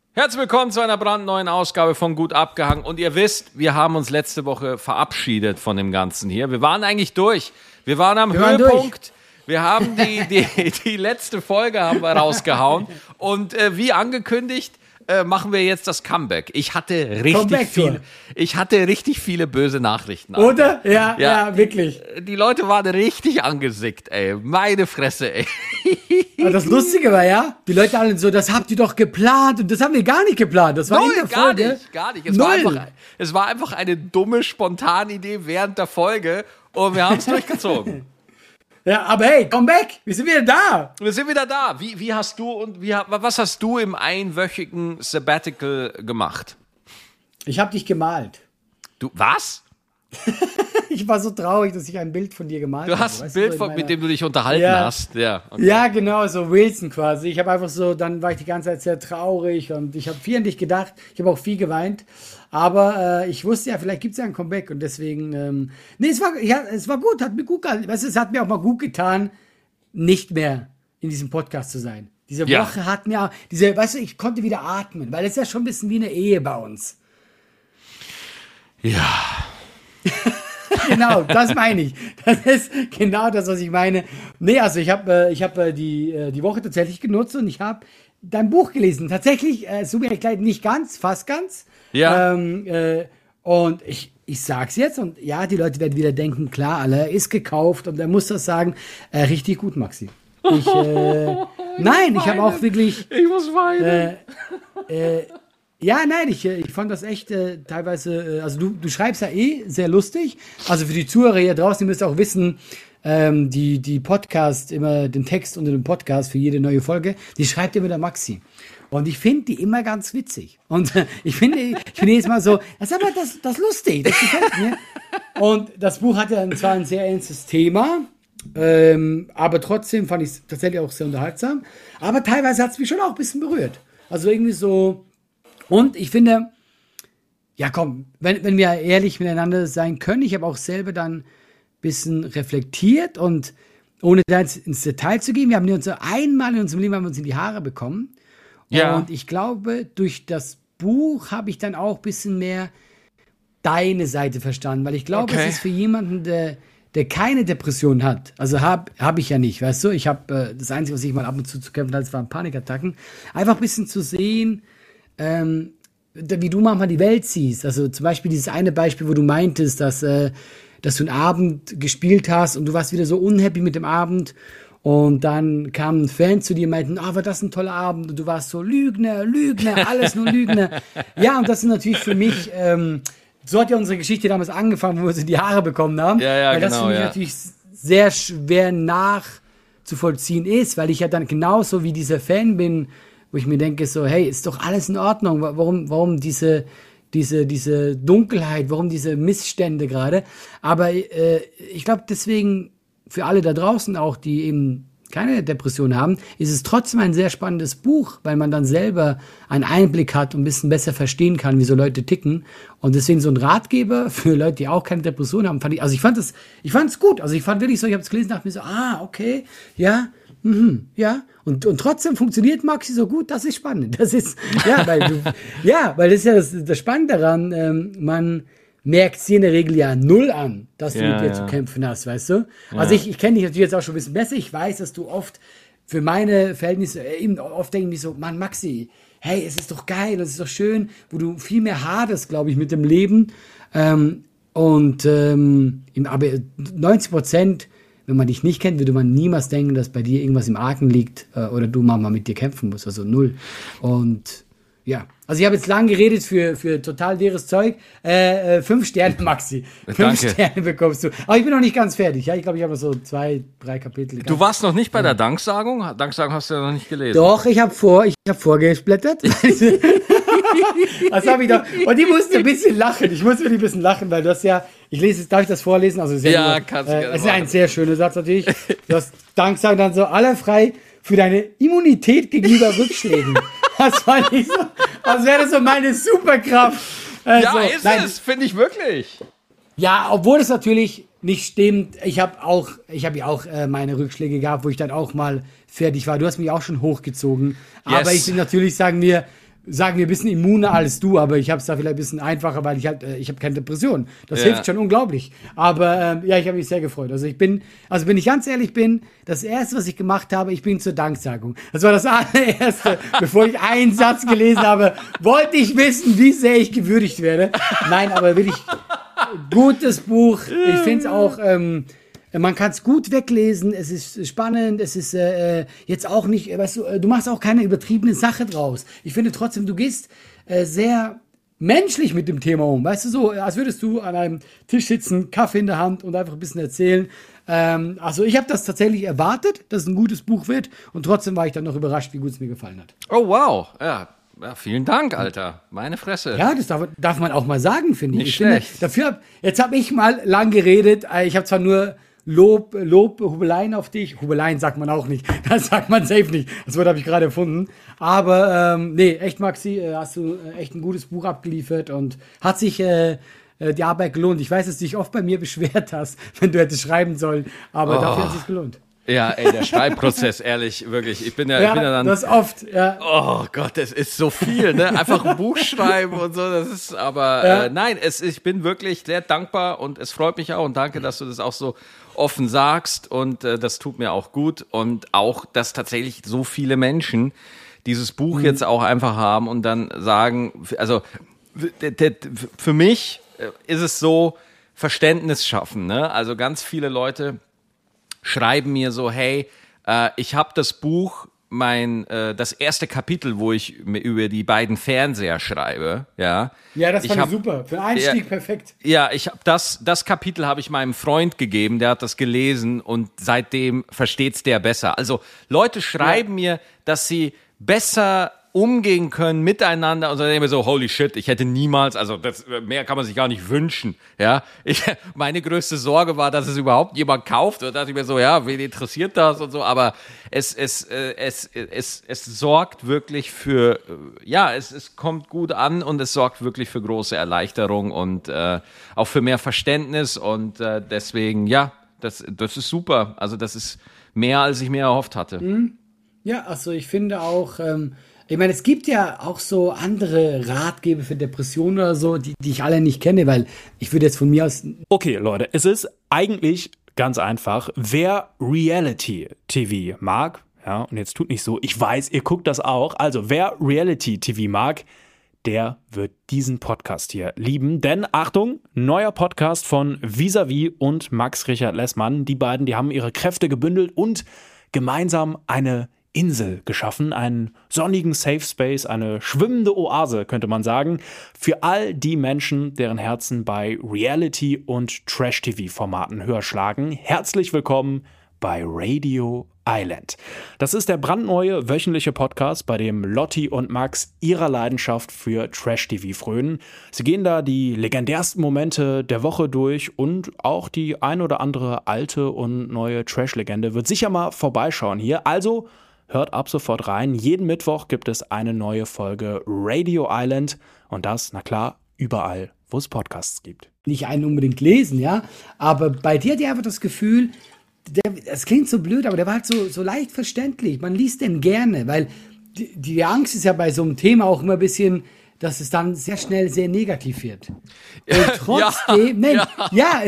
Herzlich willkommen zu einer brandneuen Ausgabe von Gut abgehangen. Und ihr wisst, wir haben uns letzte Woche verabschiedet von dem Ganzen hier. Wir waren eigentlich durch. Wir waren am Höhepunkt. Wir haben die letzte Folge haben wir rausgehauen. Und wie angekündigt, machen wir jetzt das Comeback. Ich hatte richtig viele böse Nachrichten. Oder? Ja, wirklich. Die Leute waren richtig angesickt, ey. Meine Fresse, ey. Aber das Lustige war ja, die Leute alle so, das habt ihr doch geplant und das haben wir gar nicht geplant. Das war in der Folge. Gar nicht. Es war einfach eine dumme, spontane Idee während der Folge und wir haben es durchgezogen. Ja, aber hey, Comeback, wir sind wieder da. Wie hast du was hast du im einwöchigen Sabbatical gemacht? Ich habe dich gemalt. Du, was? Ich war so traurig, dass ich ein Bild von dir gemalt habe. Du hast ein Bild, mit dem du dich unterhalten hast. Ja, okay. Ja, genau, so Wilson quasi. Ich habe einfach so, dann war ich die ganze Zeit sehr traurig und ich habe viel an dich gedacht. Ich habe auch viel geweint. Aber ich wusste ja, vielleicht gibt es ja ein Comeback und deswegen, es war gut, hat mir gut getan. Weißt du, es hat mir auch mal gut getan, nicht mehr in diesem Podcast zu sein. Diese Woche hat mir, weißt du, ich konnte wieder atmen, weil es ist ja schon ein bisschen wie eine Ehe bei uns. Ja. Genau, das meine ich. Das ist genau das, was ich meine. Nee, also ich hab die Woche tatsächlich genutzt und ich habe dein Buch gelesen. Tatsächlich, Superkleid nicht ganz, fast ganz. Ja. Und ich sag's jetzt und ja, die Leute werden wieder denken, klar, alle ist gekauft und er muss das sagen, richtig gut, Maxi. Ich habe auch wirklich. Ich muss weinen. Ich fand das echt teilweise, also du schreibst ja sehr lustig. Also für die Zuhörer hier draußen, ihr müsst auch wissen, die Podcast, immer den Text unter dem Podcast für jede neue Folge, die schreibt immer der Maxi. Und ich finde die immer ganz witzig. Und ich finde jedes Mal so, das ist aber das lustig, das gefällt mir. Und das Buch hat ja zwar ein sehr ernstes Thema, aber trotzdem fand ich es tatsächlich auch sehr unterhaltsam. Aber teilweise hat es mich schon auch ein bisschen berührt. Also irgendwie so. Und ich finde, ja komm, wenn wir ehrlich miteinander sein können, ich habe auch selber dann ein bisschen reflektiert und ohne da jetzt ins Detail zu gehen, wir haben uns so einmal in unserem Leben haben wir uns in die Haare bekommen. Ja. Und ich glaube, durch das Buch habe ich dann auch ein bisschen mehr deine Seite verstanden, weil ich glaube, es ist für jemanden, der keine Depression hat, also hab ich ja nicht, weißt du, ich habe das Einzige, was ich mal ab und zu kämpfen hatte, waren Panikattacken, einfach ein bisschen zu sehen, wie du manchmal die Welt siehst. Also zum Beispiel dieses eine Beispiel, wo du meintest, dass du einen Abend gespielt hast und du warst wieder so unhappy mit dem Abend und dann kamen Fans zu dir und meinten, war das ein toller Abend und du warst so Lügner, alles nur Lügner. Ja, und das ist natürlich für mich, so hat ja unsere Geschichte damals angefangen, wo wir uns in die Haare bekommen haben. Ja, weil das für mich natürlich sehr schwer nachzuvollziehen ist, weil ich ja dann genauso wie dieser Fan bin, wo ich mir denke so, hey, ist doch alles in Ordnung, warum diese Dunkelheit, warum diese Missstände gerade, aber ich glaube deswegen für alle da draußen auch, die eben keine Depression haben, ist es trotzdem ein sehr spannendes Buch, weil man dann selber einen Einblick hat und ein bisschen besser verstehen kann, wie so Leute ticken und deswegen so ein Ratgeber für Leute, die auch keine Depression haben, ich fand es gut, also ich fand wirklich so, ich habe es gelesen, dachte mir so, okay, ja, ja, und trotzdem funktioniert Maxi so gut, das ist spannend. Das ist, weil das ist ja das Spannende daran, man merkt sie in der Regel ja null an, dass du mit dir zu kämpfen hast, weißt du? Ja. Also ich kenne dich natürlich jetzt auch schon ein bisschen besser, ich weiß, dass du oft für meine Verhältnisse eben oft denken mich so, Mann, Maxi, hey, es ist doch geil, es ist doch schön, wo du viel mehr haderst, glaube ich, mit dem Leben, aber 90%, wenn man dich nicht kennt, würde man niemals denken, dass bei dir irgendwas im Argen liegt oder du mal mit dir kämpfen musst. Also null. Und ja, also ich habe jetzt lang geredet für total leeres Zeug. 5 Sterne, Maxi. 5 Sterne bekommst du. Aber ich bin noch nicht ganz fertig. Ja? Ich glaube, ich habe so 2, 3 Kapitel. Du warst noch nicht bei der Danksagung? Danksagung hast du ja noch nicht gelesen. Doch, ich habe vorgeblättert. Das habe ich doch. Und ich musste ein bisschen lachen. Ich musste wirklich ein bisschen lachen, weil das ja, darf ich das vorlesen? Also kannst du gerne. Es ist ein sehr schöner Satz natürlich. Du hast Danksagung dann so alle frei für deine Immunität gegenüber Rückschlägen. Das war nicht so, als wäre das so meine Superkraft. Es, finde ich wirklich. Ja, obwohl es natürlich nicht stimmt. Ich habe ja auch meine Rückschläge gehabt, wo ich dann auch mal fertig war. Du hast mich auch schon hochgezogen. Yes. Aber ich will natürlich sagen, sagen wir, ein bisschen immuner als du, aber ich habe es da vielleicht ein bisschen einfacher, weil ich habe keine Depression. Das hilft schon unglaublich. Aber ich habe mich sehr gefreut. Also wenn ich ganz ehrlich bin, das Erste, was ich gemacht habe, ich bin zur Danksagung. Das war das allererste, bevor ich einen Satz gelesen habe, wollte ich wissen, wie sehr ich gewürdigt werde. Nein, aber wirklich gutes Buch. Ich finde es auch, man kann es gut weglesen, es ist spannend, es ist jetzt auch nicht, weißt du machst auch keine übertriebene Sache draus. Ich finde trotzdem, du gehst sehr menschlich mit dem Thema um, weißt du, so, als würdest du an einem Tisch sitzen, Kaffee in der Hand und einfach ein bisschen erzählen. Also ich habe das tatsächlich erwartet, dass es ein gutes Buch wird und trotzdem war ich dann noch überrascht, wie gut es mir gefallen hat. Oh, wow, ja, vielen Dank, Alter, meine Fresse. Ja, das darf man auch mal sagen, finde ich. Nicht schlecht. Jetzt habe ich mal lang geredet, ich habe zwar nur Lob, Hubeleien auf dich. Hubeleien sagt man auch nicht. Das sagt man safe nicht. Das Wort habe ich gerade erfunden. Aber echt, Maxi, hast du echt ein gutes Buch abgeliefert und hat sich die Arbeit gelohnt. Ich weiß, dass du dich oft bei mir beschwert hast, wenn du hättest schreiben sollen. Aber dafür hat es sich gelohnt. Ja, ey, der Schreibprozess, ehrlich, wirklich. Ich bin ja dann. Das oft, ja. Oh Gott, das ist so viel, ne? Einfach ein Buch schreiben und so, das ist, aber nein, ich bin wirklich sehr dankbar und es freut mich auch und danke, dass du das auch so offen sagst und das tut mir auch gut und auch, dass tatsächlich so viele Menschen dieses Buch jetzt auch einfach haben und dann sagen, also für mich ist es so Verständnis schaffen, ne? Also ganz viele Leute schreiben mir so, hey, ich habe das Buch, das erste Kapitel, wo ich über die beiden Fernseher schreibe, ja. Ja, das fand ich super. Für Einstieg perfekt. Ja, ich habe das Kapitel habe ich meinem Freund gegeben, der hat das gelesen und seitdem versteht's der besser. Also Leute schreiben mir, dass sie besser umgehen können miteinander und dann denke ich mir so, holy shit, ich hätte niemals, also mehr kann man sich gar nicht wünschen, ja. Meine größte Sorge war, dass es überhaupt jemand kauft und da dachte ich mir so, ja, wen interessiert das und so, aber es sorgt wirklich für, es kommt gut an und es sorgt wirklich für große Erleichterung und auch für mehr Verständnis und deswegen, ja, das ist super, also das ist mehr, als ich mir erhofft hatte. Ja, also ich finde auch, ich meine, es gibt ja auch so andere Ratgeber für Depressionen oder so, die ich alle nicht kenne, weil ich würde jetzt von mir aus... Okay, Leute, es ist eigentlich ganz einfach. Wer Reality-TV mag, ja, und jetzt tut nicht so, ich weiß, ihr guckt das auch, also wer Reality-TV mag, der wird diesen Podcast hier lieben. Denn, Achtung, neuer Podcast von Vis-a-vis und Max Richard Lessmann. Die beiden, die haben ihre Kräfte gebündelt und gemeinsam eine Insel geschaffen, einen sonnigen Safe Space, eine schwimmende Oase, könnte man sagen, für all die Menschen, deren Herzen bei Reality- und Trash-TV-Formaten höher schlagen. Herzlich willkommen bei Radio Island. Das ist der brandneue wöchentliche Podcast, bei dem Lotti und Max ihrer Leidenschaft für Trash-TV frönen. Sie gehen da die legendärsten Momente der Woche durch und auch die ein oder andere alte und neue Trash-Legende wird sicher mal vorbeischauen hier. Also hört ab sofort rein. Jeden Mittwoch gibt es eine neue Folge Radio Island und das, na klar, überall, wo es Podcasts gibt. Nicht einen unbedingt lesen, ja, aber bei dir hat ihr einfach das Gefühl, das klingt so blöd, aber der war halt so leicht verständlich. Man liest den gerne, weil die Angst ist ja bei so einem Thema auch immer ein bisschen, dass es dann sehr schnell sehr negativ wird. Und trotzdem, ja.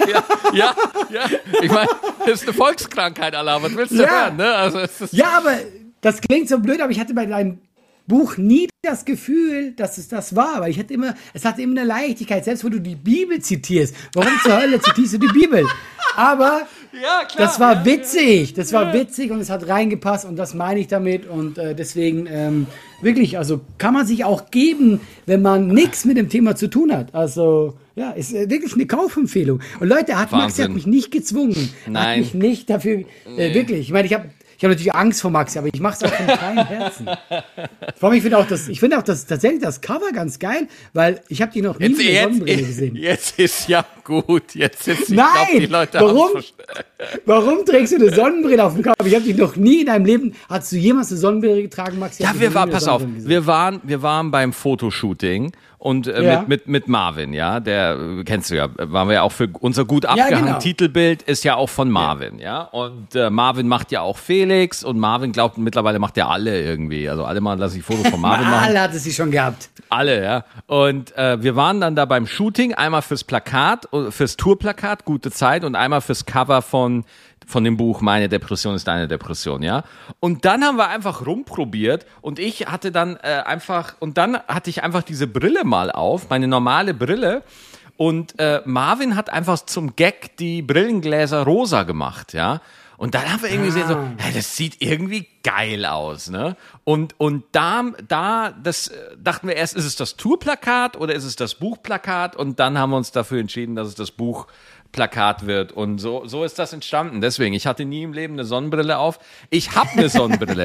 Ich meine, das ist eine Volkskrankheit, Allah. Was willst du hören, ne? Also, ja, aber das klingt so blöd, aber ich hatte bei deinem Buch nie das Gefühl, dass es das war, weil es hatte immer eine Leichtigkeit, selbst wenn du die Bibel zitierst. Warum zur Hölle zitierst du die Bibel? Aber ja, klar, das war witzig, war witzig und es hat reingepasst und das meine ich damit und deswegen wirklich, also kann man sich auch geben, wenn man nichts mit dem Thema zu tun hat. Also ja, ist wirklich eine Kaufempfehlung. Und Leute, Maxi hat mich nicht gezwungen, Nein. Hat mich nicht dafür, wirklich, ich meine, ich habe natürlich Angst vor Maxi, aber ich mache es auch von kleinem Herzen. Vor allem, ich finde auch tatsächlich das Cover ganz geil, weil ich habe die noch nie mit der Sonnenbrille gesehen. Jetzt ist ja gut. Jetzt sind sie, Nein, die Leute warum trägst du eine Sonnenbrille auf dem Cover? Ich habe dich noch nie in deinem Leben, hast du jemals eine Sonnenbrille getragen, Maxi? Ja, pass auf, wir waren beim Fotoshooting und mit Marvin, ja, der kennst du ja, waren wir ja auch für unser gut abgehangen genau. Titelbild ist ja auch von Marvin, ja, und Marvin macht ja auch Felix und Marvin glaubt mittlerweile macht ja alle irgendwie, also alle mal lasse ich Fotos von Marvin machen. Alle hat es sie schon gehabt. Alle, ja. Und wir waren dann da beim Shooting, einmal fürs Plakat, fürs Tourplakat, Gute Zeit und einmal fürs Cover von dem Buch Meine Depression ist deine Depression, ja. Und dann haben wir einfach rumprobiert und ich hatte dann hatte ich einfach diese Brille mal auf, meine normale Brille. Und Marvin hat einfach zum Gag die Brillengläser rosa gemacht, ja. Und dann haben wir irgendwie gesehen, so, hey, das sieht irgendwie geil aus, ne? Und dachten wir erst, ist es das Tourplakat oder ist es das Buchplakat? Und dann haben wir uns dafür entschieden, dass es das Buchplakat wird. Und so ist das entstanden. Deswegen, ich hatte nie im Leben eine Sonnenbrille auf. Ich habe eine Sonnenbrille.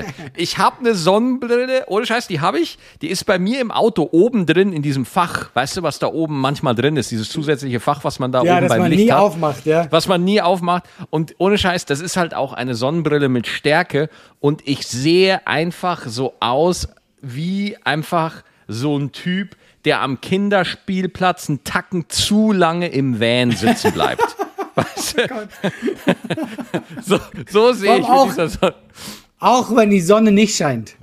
Ohne Scheiß, die habe ich. Die ist bei mir im Auto oben drin in diesem Fach. Weißt du, was da oben manchmal drin ist? Dieses zusätzliche Fach, was man da oben beim Licht hat. Ja, das man nie aufmacht, ja. Was man nie aufmacht. Und ohne Scheiß, das ist halt auch eine Sonnenbrille mit Stärke. Und ich sehe einfach so aus wie einfach so ein Typ, der am Kinderspielplatz einen Tacken zu lange im Van sitzen bleibt. Weißt du? So sehe ich mit dieser Sonne. Auch wenn die Sonne nicht scheint.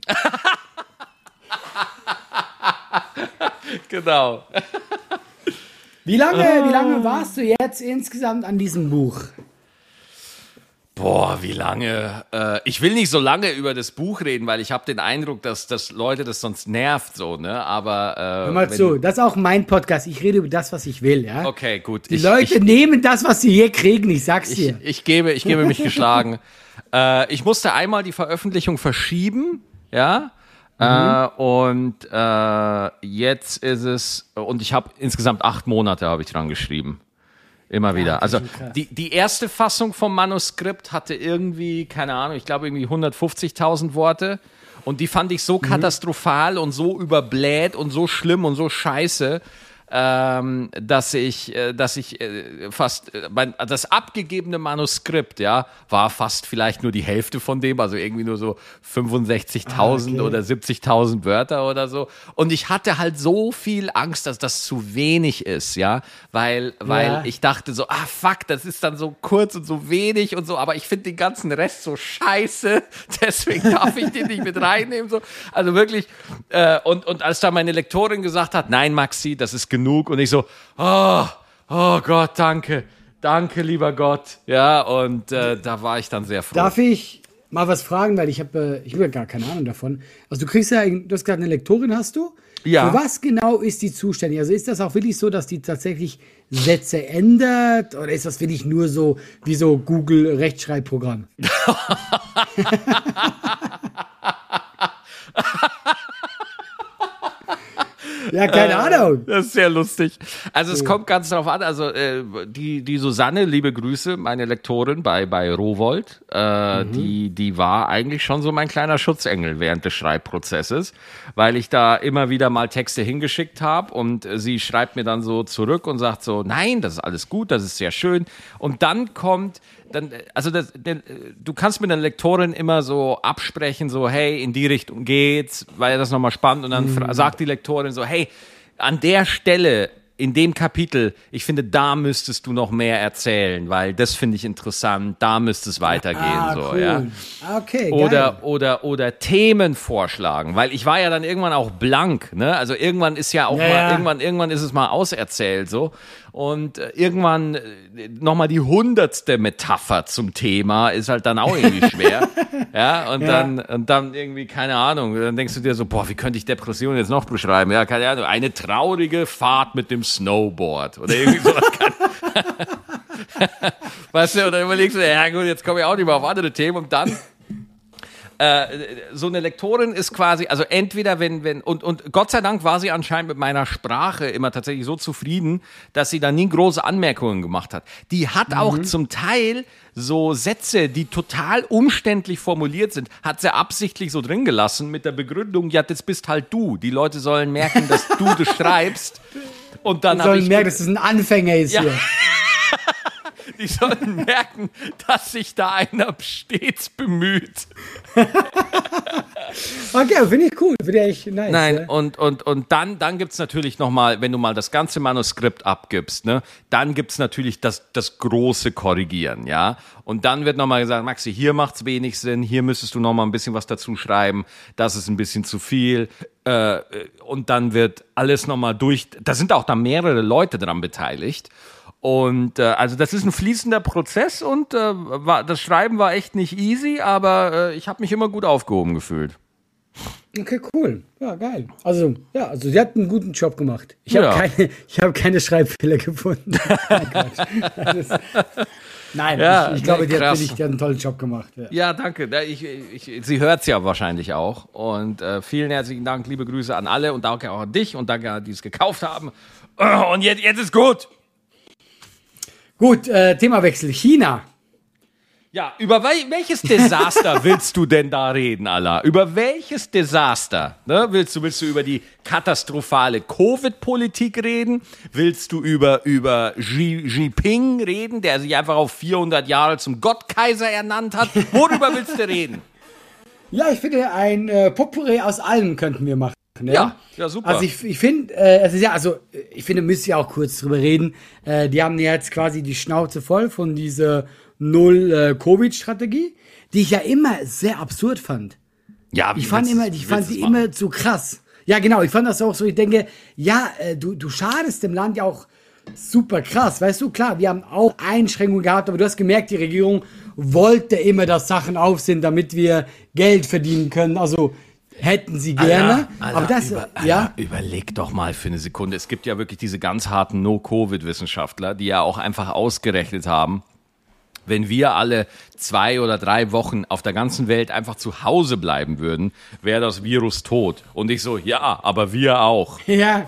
Genau. Wie lange warst du jetzt insgesamt an diesem Buch? Boah, wie lange? Ich will nicht so lange über das Buch reden, weil ich habe den Eindruck, dass Leute das sonst nervt, so, ne? Aber hör mal zu, das ist auch mein Podcast. Ich rede über das, was ich will, ja? Okay, gut. Die Leute nehmen das, was sie hier kriegen, ich sag's dir. Ich gebe mich geschlagen. Ich musste einmal die Veröffentlichung verschieben, ja? Und jetzt ist es, und ich habe insgesamt 8 Monate habe ich dran geschrieben. Immer wieder. Also die erste Fassung vom Manuskript hatte irgendwie, keine Ahnung, ich glaube irgendwie 150.000 Worte. Und die fand ich so katastrophal und so überbläht und so schlimm und so scheiße, dass ich fast das abgegebene Manuskript, ja, war fast vielleicht nur die Hälfte von dem, also irgendwie nur so 65.000 oder 70.000 Wörter oder so. Und ich hatte halt so viel Angst, dass das zu wenig ist, ja, weil ich dachte so, fuck, das ist dann so kurz und so wenig und so, aber ich finde den ganzen Rest so scheiße, deswegen darf ich den nicht mit reinnehmen, so. Also wirklich, und als da meine Lektorin gesagt hat, nein, Maxi, das ist genug, und ich so, oh Gott, danke, lieber Gott, ja, und da war ich dann sehr froh. Darf ich mal was fragen, weil ich habe ja gar keine Ahnung davon. Also du hast gerade eine Lektorin, hast du? Ja. Für was genau ist die zuständig? Also ist das auch wirklich so, dass die tatsächlich Sätze ändert, oder ist das wirklich nur so wie so Google Rechtschreibprogramm? Ja, keine Ahnung. Das ist sehr lustig. Also es kommt ganz drauf an, also die Susanne, liebe Grüße, meine Lektorin bei Rowohlt, die war eigentlich schon so mein kleiner Schutzengel während des Schreibprozesses, weil ich da immer wieder mal Texte hingeschickt habe und sie schreibt mir dann so zurück und sagt so, nein, das ist alles gut, das ist sehr schön. Und dann kommt du kannst mit der Lektorin immer so absprechen, so, hey, in die Richtung geht's, weil das nochmal spannend, und dann sagt die Lektorin so, hey, an der Stelle, in dem Kapitel, ich finde, da müsstest du noch mehr erzählen, weil das finde ich interessant, da müsste es weitergehen, so, cool. ja. Okay, geil. Oder Themen vorschlagen, weil ich war ja dann irgendwann auch blank, ne? Also irgendwann ist ja auch irgendwann ist es mal auserzählt, so. Und irgendwann nochmal die 100. Metapher zum Thema ist halt dann auch irgendwie schwer. Ja, und dann irgendwie, keine Ahnung, dann denkst du dir so, boah, wie könnte ich Depression jetzt noch beschreiben? Ja, keine Ahnung, eine traurige Fahrt mit dem Snowboard oder irgendwie sowas. Weißt du, und dann überlegst du, ja gut, jetzt komme ich auch nicht mehr auf andere Themen, und dann so eine Lektorin ist quasi, also entweder und Gott sei Dank war sie anscheinend mit meiner Sprache immer tatsächlich so zufrieden, dass sie da nie große Anmerkungen gemacht hat. Die hat auch zum Teil so Sätze, die total umständlich formuliert sind, hat sie absichtlich so drin gelassen mit der Begründung, ja, das bist halt du. Die Leute sollen merken, dass du das schreibst. Und dann sollen merken, dass es ein Anfänger ist hier. Die sollten merken, dass sich da einer stets bemüht. Okay, finde ich cool, finde ich echt nice. Nein, ja. und dann gibt's natürlich nochmal, wenn du mal das ganze Manuskript abgibst, ne, dann gibt's natürlich das große Korrigieren, ja. Und dann wird nochmal gesagt, Maxi, hier macht's wenig Sinn, hier müsstest du nochmal ein bisschen was dazu schreiben, das ist ein bisschen zu viel. Und dann wird alles nochmal da sind auch da mehrere Leute dran beteiligt. Und also das ist ein fließender Prozess und das Schreiben war echt nicht easy, aber ich habe mich immer gut aufgehoben gefühlt. Okay, cool. Ja, geil. Also sie hat einen guten Job gemacht. Ich habe keine Schreibfehler gefunden. Nein, Quatsch. Nein, Ja, ich glaube, die hat einen tollen Job gemacht. Ja, danke. Sie hört es ja wahrscheinlich auch. Und vielen herzlichen Dank, liebe Grüße an alle und danke auch an dich und danke an die es gekauft haben. Und jetzt ist gut. Gut, Themawechsel. China. Ja, über welches Desaster willst du denn da reden, Allah? Über welches Desaster? Ne? Willst du über die katastrophale Covid-Politik reden? Willst du über Xi Jinping reden, der sich einfach auf 400 Jahre zum Gottkaiser ernannt hat? Worüber willst du reden? Ja, ich finde, ein Potpourri aus allem könnten wir machen. Ne? Ja, super. Also ich finde, ich finde, müsst ihr auch kurz drüber reden. Die haben jetzt quasi die Schnauze voll von dieser Null-Covid-Strategie, die ich ja immer sehr absurd fand. Ja, ich fand sie immer zu krass. Ja, genau, ich fand das auch so, ich denke, ja, du schadest dem Land ja auch super krass, weißt du, klar, wir haben auch Einschränkungen gehabt, aber du hast gemerkt, die Regierung wollte immer, dass Sachen auf sind, damit wir Geld verdienen können, also hätten sie gerne, aber das, überleg doch mal für eine Sekunde, es gibt ja wirklich diese ganz harten No-Covid-Wissenschaftler, die ja auch einfach ausgerechnet haben, wenn wir alle 2 oder 3 Wochen auf der ganzen Welt einfach zu Hause bleiben würden, wäre das Virus tot. Und ich so, ja, aber wir auch. Ja,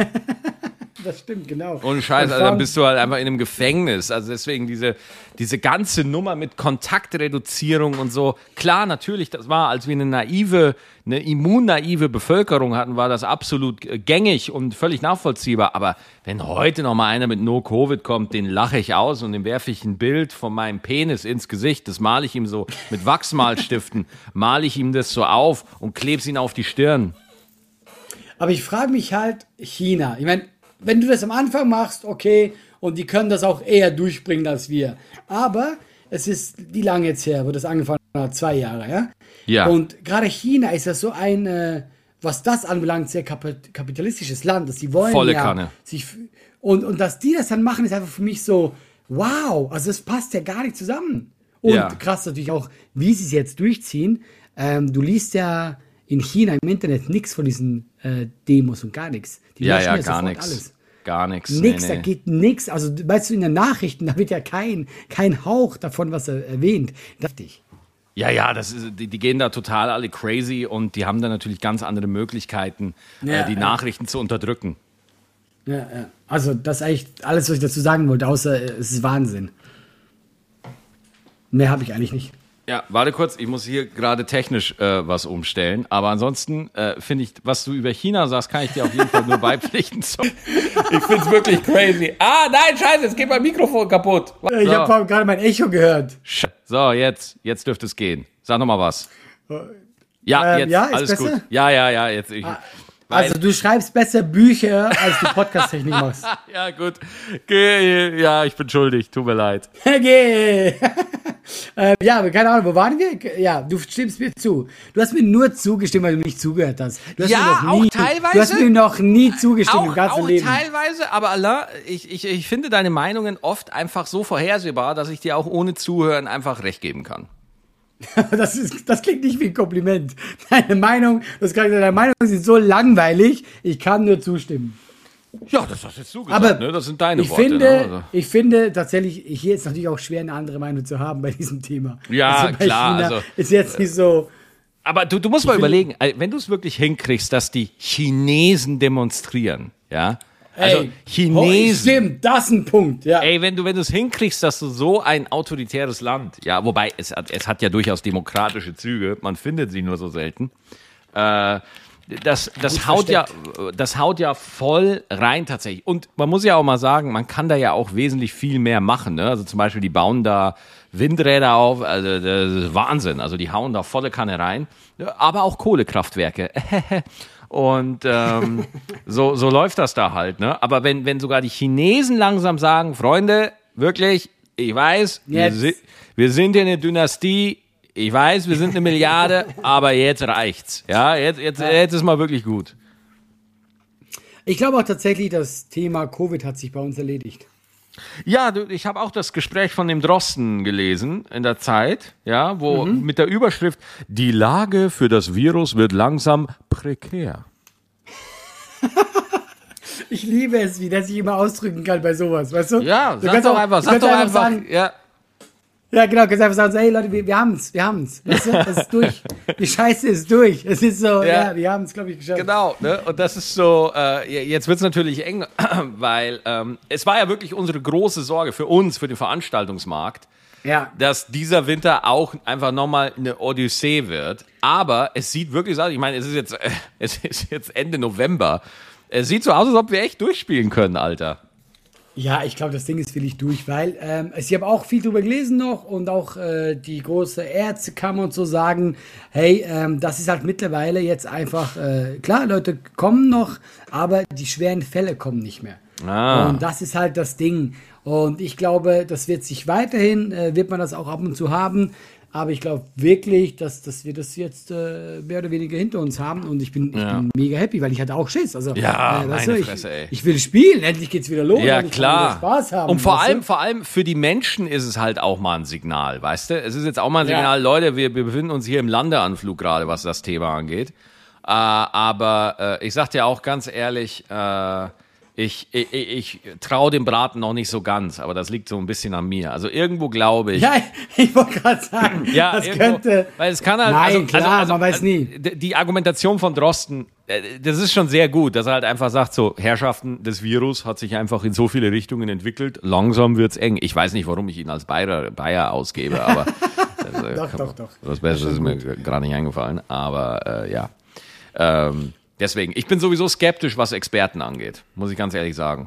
das stimmt, genau. Und Scheiße, also dann bist du halt einfach in einem Gefängnis. Also deswegen diese ganze Nummer mit Kontaktreduzierung und so. Klar, natürlich, das war, als wir eine immunnaive Bevölkerung hatten, war das absolut gängig und völlig nachvollziehbar. Aber wenn heute noch mal einer mit No-Covid kommt, den lache ich aus und dem werfe ich ein Bild von meinem Penis ins Gesicht. Das male ich ihm so mit Wachsmalstiften, male ich ihm das so auf und klebe es ihm auf die Stirn. Aber ich frage mich halt, China, ich meine, wenn du das am Anfang machst, okay, und die können das auch eher durchbringen als wir. Aber es ist, wie lange jetzt her, wo das angefangen hat? 2 Jahre, ja? Ja. Und gerade China ist ja so ein, was das anbelangt, sehr kapitalistisches Land, dass sie wollen volle Kanne. Und dass die das dann machen, ist einfach für mich so, wow, also das passt ja gar nicht zusammen. Und krass natürlich auch, wie sie es jetzt durchziehen. Du liest ja in China im Internet nichts von diesen Demos und gar nichts. Die löschen gar nichts. Alles. Gar nichts. Nix, da geht nichts. Also, weißt du, in den Nachrichten, da wird ja kein Hauch davon, was er erwähnt. Dachte ich. Ja, die gehen da total alle crazy und die haben da natürlich ganz andere Möglichkeiten, die Nachrichten zu unterdrücken. Ja. Also, das ist eigentlich alles, was ich dazu sagen wollte, außer es ist Wahnsinn. Mehr habe ich eigentlich nicht. Ja, warte kurz, ich muss hier gerade technisch was umstellen, aber ansonsten finde ich, was du über China sagst, kann ich dir auf jeden Fall nur beipflichten. Ich finde es wirklich crazy. Ah, nein, scheiße, jetzt geht mein Mikrofon kaputt. So. Ich habe gerade mein Echo gehört. So, jetzt dürfte es gehen. Sag nochmal was. Ja, jetzt, ja, ist alles besser? gut. Ja, jetzt. Also du schreibst besser Bücher, als du Podcast-Technik machst. Ja, gut. Ja, ich bin schuldig, tut mir leid. Okay. Ja, aber keine Ahnung, wo waren wir? Ja, du stimmst mir zu. Du hast mir nur zugestimmt, weil du nicht zugehört hast. Du hast auch teilweise. Du hast mir noch nie zugestimmt im ganzen auch Leben. Teilweise, aber Allah, ich finde deine Meinungen oft einfach so vorhersehbar, dass ich dir auch ohne Zuhören einfach recht geben kann. Das klingt nicht wie ein Kompliment. Deine Meinungen sind so langweilig, ich kann nur zustimmen. Ja, das hast jetzt du gesagt, aber ne? Das sind deine Worte. Ich finde tatsächlich, hier ist natürlich auch schwer, eine andere Meinung zu haben bei diesem Thema. Ja, also bei klar. China ist jetzt nicht so. Aber du musst mal überlegen, wenn du es wirklich hinkriegst, dass die Chinesen demonstrieren, ja? Also Chinesen. Stimmt, das ist ein Punkt, ja. Ey, wenn du es hinkriegst, dass du so ein autoritäres Land, ja, wobei es hat ja durchaus demokratische Züge, man findet sie nur so selten, das haut ja voll rein tatsächlich. Und man muss ja auch mal sagen, man kann da ja auch wesentlich viel mehr machen. Ne? Also zum Beispiel, die bauen da Windräder auf, also das ist Wahnsinn. Also die hauen da volle Kanne rein. Aber auch Kohlekraftwerke. Und so läuft das da halt. Ne? Aber wenn sogar die Chinesen langsam sagen, Freunde, wirklich, ich weiß, wir sind hier eine Dynastie, ich weiß, wir sind eine Milliarde, aber jetzt reicht's. Ja, jetzt ist mal wirklich gut. Ich glaube auch tatsächlich, das Thema Covid hat sich bei uns erledigt. Ja, ich habe auch das Gespräch von dem Drosten gelesen in der Zeit, ja, wo mit der Überschrift, die Lage für das Virus wird langsam prekär. Ich liebe es, wie der sich immer ausdrücken kann bei sowas, weißt du? Ja, sag doch einfach, sagen, ja, genau, kannst einfach sagen, so, hey Leute, wir haben's, weißt du, es ist durch, die Scheiße ist durch, es ist so, ja wir haben es, glaube ich, geschafft. Genau, ne? Und das ist so, jetzt wird's natürlich eng, weil es war ja wirklich unsere große Sorge für uns, für den Veranstaltungsmarkt, dass dieser Winter auch einfach nochmal eine Odyssee wird, aber es sieht wirklich so aus, ich meine, es ist jetzt Ende November, es sieht so aus, als ob wir echt durchspielen können, Alter. Ja, ich glaube, das Ding ist wirklich durch, weil ich habe auch viel drüber gelesen noch und auch die große Ärztekammer und so sagen, hey, das ist halt mittlerweile jetzt einfach, klar, Leute kommen noch, aber die schweren Fälle kommen nicht mehr. Und das ist halt das Ding. Und ich glaube, das wird sich weiterhin, wird man das auch ab und zu haben. Aber ich glaube wirklich, dass wir das jetzt mehr oder weniger hinter uns haben. Und ich bin mega happy, weil ich hatte auch Schiss. Also, meine Fresse, ey. Ich will spielen, endlich geht's wieder los. Ja, klar. Spaß haben, und vor allem für die Menschen ist es halt auch mal ein Signal, weißt du? Es ist jetzt auch mal ein Signal, Leute, wir befinden uns hier im Landeanflug gerade, was das Thema angeht. Aber ich sag dir auch ganz ehrlich, ich traue dem Braten noch nicht so ganz, aber das liegt so ein bisschen an mir. Also irgendwo glaube ich. Ja, ich wollte gerade sagen, das könnte. Weil es kann halt. Nein, klar, man weiß nie. Die Argumentation von Drosten, das ist schon sehr gut, dass er halt einfach sagt, so, Herrschaften, das Virus hat sich einfach in so viele Richtungen entwickelt, langsam wird's eng. Ich weiß nicht, warum ich ihn als Bayer ausgebe, aber. Doch. Was Besseres ist mir gerade nicht eingefallen, aber ja. Deswegen, ich bin sowieso skeptisch, was Experten angeht, muss ich ganz ehrlich sagen.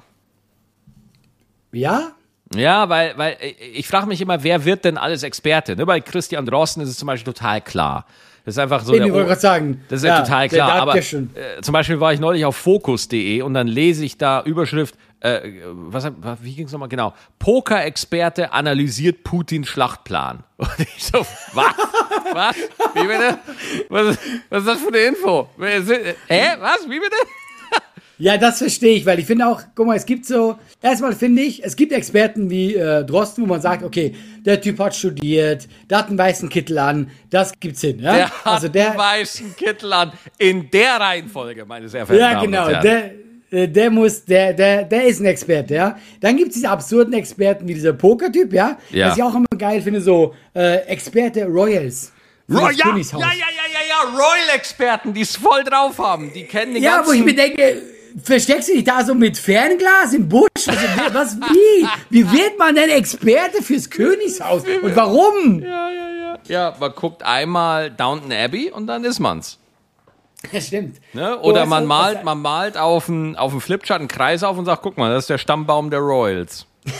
Ja? Ja, weil ich frage mich immer, wer wird denn alles Experte? Ne? Bei Christian Drosten ist es zum Beispiel total klar. Das ist einfach so. Ich wollte gerade sagen. Das ist ja total klar. Aber zum Beispiel war ich neulich auf Focus.de und dann lese ich da Überschrift, wie ging es nochmal genau? Poker-Experte analysiert Putins Schlachtplan. Und ich so, was? Wie bitte? Was ist das für eine Info? Was? Wie bitte? Ja, das verstehe ich, weil ich finde auch, guck mal, es gibt so, erstmal finde ich, es gibt Experten wie Drosten, wo man sagt, okay, der Typ hat studiert, der hat einen weißen Kittel an, das gibt's hin. Ja? Der hat einen weißen Kittel an, in der Reihenfolge, meine sehr verehrten Damen und Herren. Ja, genau, der ist ein Experte, ja. Dann gibt's diese absurden Experten wie dieser Poker-Typ, ja. Was ich auch immer geil finde, so Experte Royals. Royal-Experten, die es voll drauf haben, die kennen den ganzen... Ja, wo ich mir denke, versteckst du dich da so mit Fernglas im Busch? Also, wie wird man denn Experte fürs Königshaus? Und warum? Ja, man guckt einmal Downton Abbey und dann ist man's. Ja, stimmt. Ne? Oder man malt auf dem Flipchart einen Kreis auf und sagt, guck mal, das ist der Stammbaum der Royals.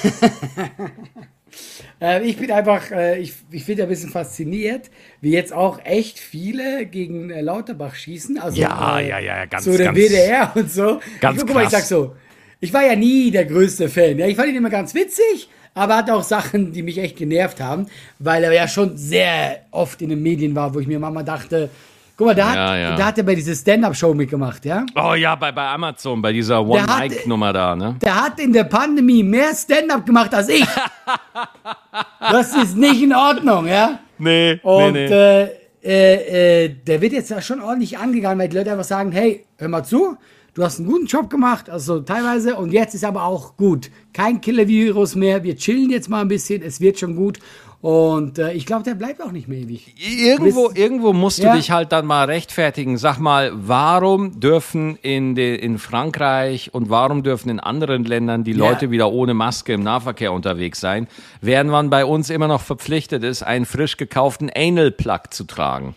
Ich bin einfach, ich bin ein bisschen fasziniert, wie jetzt auch echt viele gegen Lauterbach schießen. Also, ganz so der WDR und so. Ganz guck mal, ich sag so, ich war ja nie der größte Fan. Ja, ich fand ihn immer ganz witzig, aber hatte auch Sachen, die mich echt genervt haben, weil er ja schon sehr oft in den Medien war, wo ich mir manchmal dachte, guck mal, da hat er bei dieser Stand-Up-Show mitgemacht, ja? Oh ja, bei Amazon, bei dieser One-Mic-Nummer da, ne? Der hat in der Pandemie mehr Stand-Up gemacht als ich. Das ist nicht in Ordnung, ja? Nee, Und der wird jetzt da schon ordentlich angegangen, weil die Leute einfach sagen, hey, hör mal zu, du hast einen guten Job gemacht, also teilweise, und jetzt ist aber auch gut. Kein Killer-Virus mehr, wir chillen jetzt mal ein bisschen, es wird schon gut. Und ich glaube, der bleibt auch nicht mehr ewig. Irgendwo musst du dich halt dann mal rechtfertigen. Sag mal, warum dürfen in Frankreich und warum dürfen in anderen Ländern die Leute wieder ohne Maske im Nahverkehr unterwegs sein, während man bei uns immer noch verpflichtet ist, einen frisch gekauften Anal-Plug zu tragen?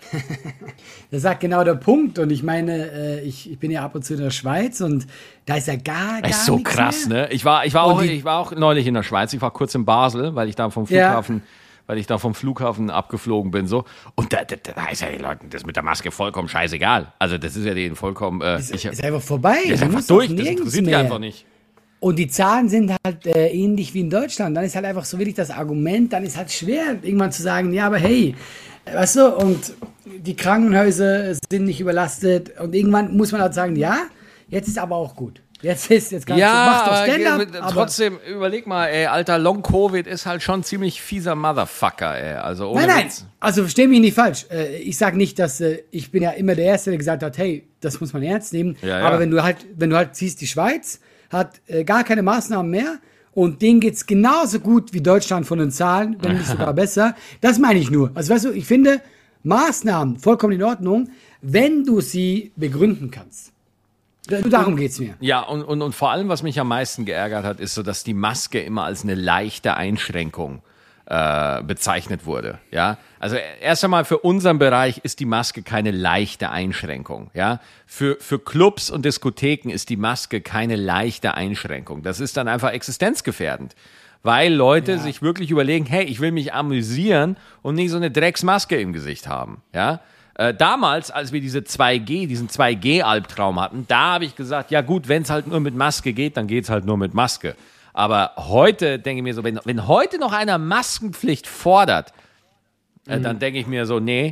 Das sagt genau der Punkt. Und ich meine, ich bin ja ab und zu in der Schweiz und da ist ja gar ist so nichts krass, mehr. ne? Ich war auch neulich in der Schweiz. Ich war kurz in Basel, weil ich da vom Flughafen abgeflogen bin, so. Und da ist ja den Leuten das mit der Maske vollkommen scheißegal. Also, das ist ja denen vollkommen, ist einfach vorbei. ist einfach durch. Das interessiert die einfach nicht. Und die Zahlen sind halt ähnlich wie in Deutschland. Dann ist halt einfach so wirklich das Argument, dann ist halt schwer, irgendwann zu sagen, ja, aber hey, weißt du, und die Krankenhäuser sind nicht überlastet. Und irgendwann muss man halt sagen, ja, jetzt ist aber auch gut. Jetzt kannst ja, du, mach doch Stand-up. Trotzdem, überleg mal, ey, alter, Long-Covid ist halt schon ziemlich fieser Motherfucker, ey. Also ohne Nein, Witz. also versteh mich nicht falsch. Ich sag nicht, dass ich bin ja immer der Erste, der gesagt hat, hey, das muss man ernst nehmen. Ja. Aber wenn du halt siehst, die Schweiz hat gar keine Maßnahmen mehr und denen geht's genauso gut wie Deutschland von den Zahlen, wenn nicht sogar besser. Das meine ich nur. Also weißt du, ich finde Maßnahmen vollkommen in Ordnung, wenn du sie begründen kannst. Darum geht's mir. Ja, und vor allem, was mich am meisten geärgert hat, ist so, dass die Maske immer als eine leichte Einschränkung bezeichnet wurde. Ja, also erst einmal für unseren Bereich ist die Maske keine leichte Einschränkung. Ja, für Clubs und Diskotheken ist die Maske keine leichte Einschränkung. Das ist dann einfach existenzgefährdend, weil Leute sich wirklich überlegen, hey, ich will mich amüsieren und nicht so eine Drecksmaske im Gesicht haben. Ja. Damals, als wir diesen 2G-Albtraum hatten, da habe ich gesagt, ja gut, wenn es halt nur mit Maske geht, dann geht es halt nur mit Maske. Aber heute denke ich mir so, wenn heute noch einer Maskenpflicht fordert, dann denke ich mir so, nee.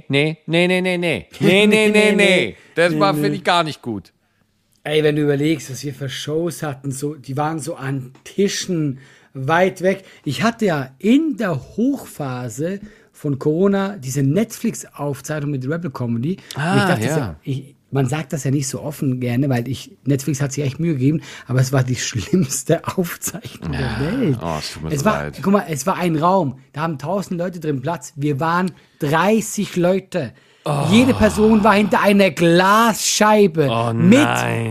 Das finde ich gar nicht gut. Ey, wenn du überlegst, was wir für Shows hatten, so, die waren so an Tischen weit weg. Ich hatte ja in der Hochphase von Corona diese Netflix-Aufzeichnung mit Rebel Comedy. Und ich dachte, man sagt das ja nicht so offen gerne, weil Netflix hat sich echt Mühe gegeben, aber es war die schlimmste Aufzeichnung der Welt. Oh, es tut mir so leid. Guck mal, es war ein Raum, da haben 1000 Leute drin Platz. Wir waren 30 Leute. Oh. Jede Person war hinter einer Glasscheibe mit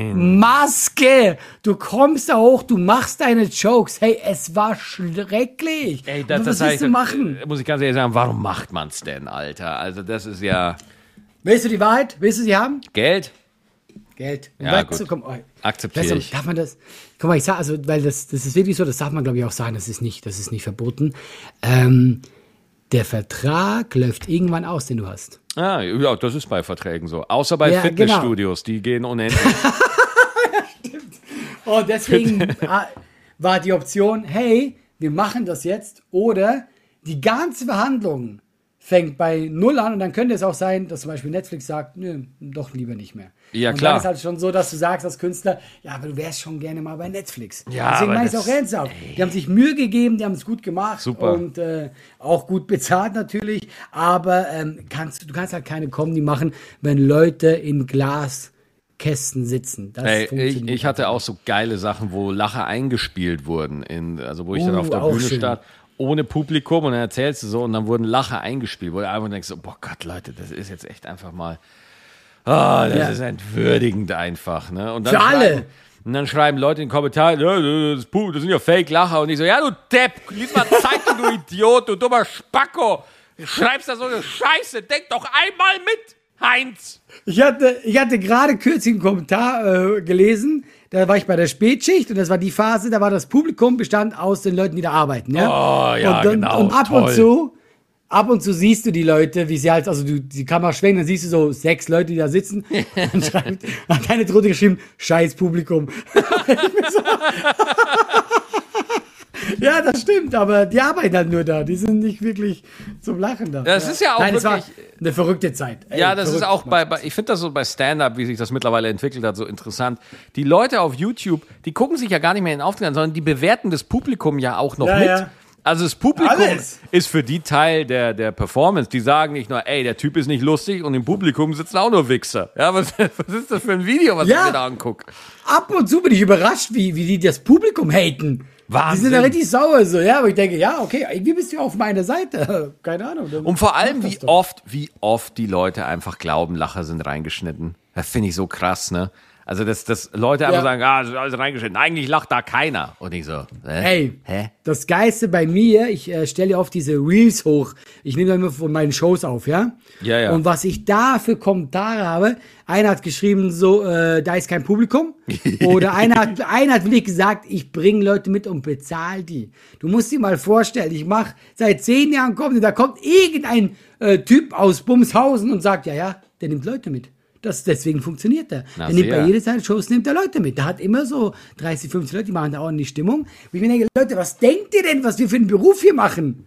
Maske. Du kommst da hoch, du machst deine Jokes. Hey, es war schrecklich. Ey, was willst du machen? Muss ich ganz ehrlich sagen, warum macht man's denn, Alter? Also das ist ja... Willst du die Wahrheit? Willst du sie haben? Geld. Ja, gut. Akzeptiere ich. Darf man das? Guck mal, ich sag, also, weil das ist wirklich so, das darf man, glaube ich, auch sagen, das ist nicht verboten. Der Vertrag läuft irgendwann aus, den du hast. Ja, das ist bei Verträgen so. Außer bei Fitnessstudios, die gehen unendlich. Ja, stimmt. Und deswegen war die Option, hey, wir machen das jetzt, oder die ganze Verhandlung fängt bei 0 an und dann könnte es auch sein, dass zum Beispiel Netflix sagt, nö, doch lieber nicht mehr. Ja, und klar. dann ist halt schon so, dass du sagst als Künstler, ja, aber du wärst schon gerne mal bei Netflix. Ja, deswegen meine ich es auch ernsthaft. Die haben sich Mühe gegeben, die haben es gut gemacht. Super. Und auch gut bezahlt natürlich, aber du kannst halt keine Comedy machen, wenn Leute in Glaskästen sitzen. Das funktioniert ich hatte auch so geile Sachen, wo Lacher eingespielt wurden, wo ich dann auf der Bühne stand. Ohne Publikum und dann erzählst du so und dann wurden Lacher eingespielt, wo du einfach denkst, so, boah Gott, Leute, das ist jetzt echt einfach mal, das ist entwürdigend einfach, ne? Und dann für alle! Und dann schreiben Leute in den Kommentaren, ja, das sind ja Fake-Lacher und ich so, ja du Depp, lies mal Zeitung, du Idiot, du dummer Spacko, du schreibst da so eine Scheiße, denk doch einmal mit, Heinz! Ich hatte gerade kürzlich einen Kommentar gelesen, da war ich bei der Spätschicht und das war die Phase, da war das Publikum bestand aus den Leuten, die da arbeiten. Ja? Oh, ja, genau. Und ab und zu siehst du die Leute, wie sie halt, also die Kamera schwenkt, dann siehst du so 6 Leute, die da sitzen und hat eine drunter geschrieben, scheiß Publikum. Ja, das stimmt, aber die arbeiten halt nur da. Die sind nicht wirklich zum Lachen da. Das ist ja auch wirklich... Es war eine verrückte Zeit. Ey, ja, das ist auch ich finde das so bei Stand-Up, wie sich das mittlerweile entwickelt hat, so interessant. Die Leute auf YouTube, die gucken sich ja gar nicht mehr in den Auftritt an, sondern die bewerten das Publikum ja auch noch mit. Ja. Also das Publikum ist für die Teil der Performance. Die sagen nicht nur, ey, der Typ ist nicht lustig und im Publikum sitzen auch nur Wichser. Ja, was ist das für ein Video, was ich mir da angucke? Ab und zu bin ich überrascht, wie die das Publikum haten. Wahnsinn. Die sind da richtig sauer so, ja, aber ich denke, ja, okay, irgendwie bist du auf meiner Seite. Keine Ahnung. Und vor allem, wie oft die Leute einfach glauben, Lacher sind reingeschnitten. Das finde ich so krass, ne? Also, dass Leute einfach sagen, das ist alles reingeschnitten. Eigentlich lacht da keiner. Und ich so, Hey, das Geilste bei mir, ich stelle ja oft diese Reels hoch. Ich nehme da immer von meinen Shows auf, ja? Ja. Und was ich da für Kommentare habe, einer hat geschrieben so, da ist kein Publikum. Oder einer hat wirklich gesagt, ich bringe Leute mit und bezahle die. Du musst dir mal vorstellen, ich mache seit 10 Jahren da kommt irgendein Typ aus Bumshausen und sagt, ja, der nimmt Leute mit. Deswegen funktioniert der. Der nimmt bei jeder seiner Shows nimmt er Leute mit. Der hat immer so 30, 50 Leute, die machen da ordentlich Stimmung. Und ich mir denke, Leute, was denkt ihr denn, was wir für einen Beruf hier machen?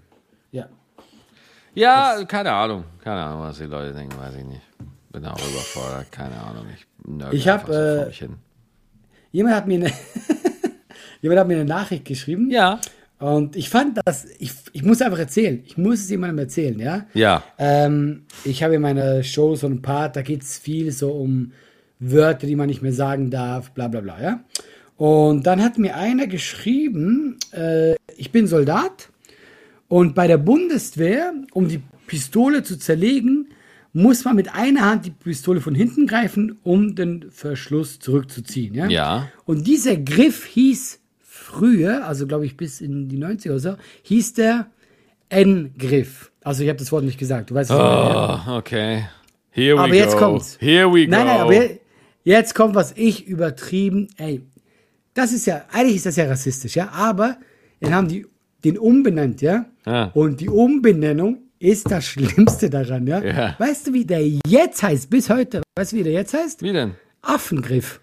Ja, keine Ahnung, was die Leute denken, weiß ich nicht. Bin auch überfordert, keine Ahnung. Ich habe, jemand hat mir eine Nachricht geschrieben. Ja. Und ich fand das, ich muss einfach erzählen. Ich muss es jemandem erzählen, ja? Ja. Ich habe in meiner Show so einen Part, da geht es viel so um Wörter, die man nicht mehr sagen darf, bla bla bla, ja? Und dann hat mir einer geschrieben, ich bin Soldat und bei der Bundeswehr, um die Pistole zu zerlegen, muss man mit einer Hand die Pistole von hinten greifen, um den Verschluss zurückzuziehen, ja? Ja. Und dieser Griff hieß früher, also glaube ich bis in die 90er oder so, hieß der N-Griff. Also ich habe das Wort nicht gesagt, du weißt es nicht. Okay. Here we aber go. Jetzt kommt's. Here we go. Nein, aber jetzt kommt was ich übertrieben, das ist ja, eigentlich ist das ja rassistisch, ja, aber dann haben die den umbenannt, ja, und die Umbenennung ist das Schlimmste daran, ja. Ja. Weißt du, wie der jetzt heißt, bis heute, weißt du, wie der jetzt heißt? Wie denn? Affengriff.